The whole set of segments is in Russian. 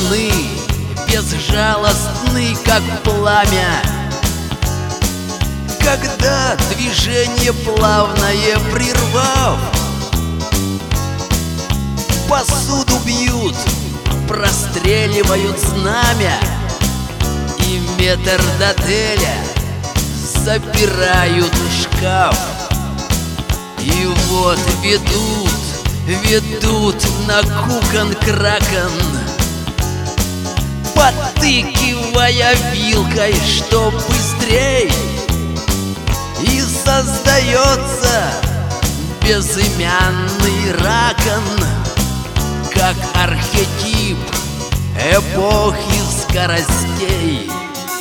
стороны, безжалостный, как пламя. Когда движение плавное прервав, посуду бьют, простреливают знамя, и метрдотеля запирают в шкаф. И вот ведут на кукон кракон, подтыкивая вилкой, что быстрей. И создается безымянный ракон, как архетип эпохи скоростей.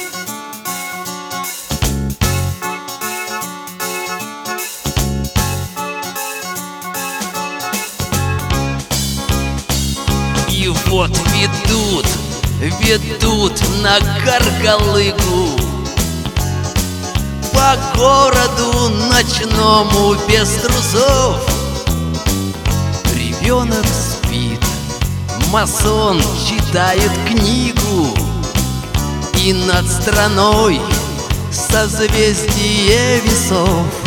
И вот ведут на Каргалыгу, по городу ночному без трусов. Ребенок спит, масон читает книгу, и над страной созвездие весов.